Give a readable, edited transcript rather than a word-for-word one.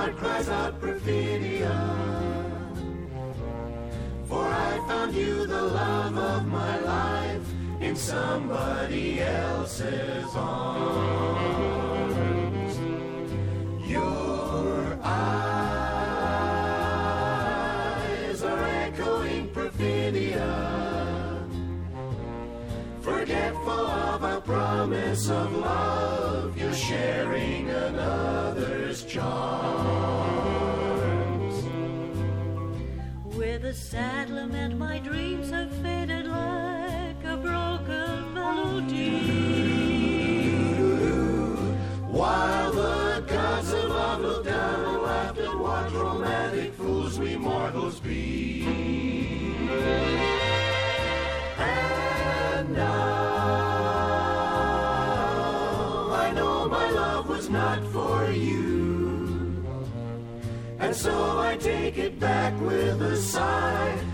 heart cries out Perfidia. For I found you the love of my life in somebody else's arms. Your eyes are echoing Perfidia, forgetful of a promise of love. You're sharing another's charms. With a sad lament, my dreams have faded like a broken melody. While the gods of love look down and laughed at what romantic fools we mortals be. And now I know my love was not for you, and so I take it back with a sigh.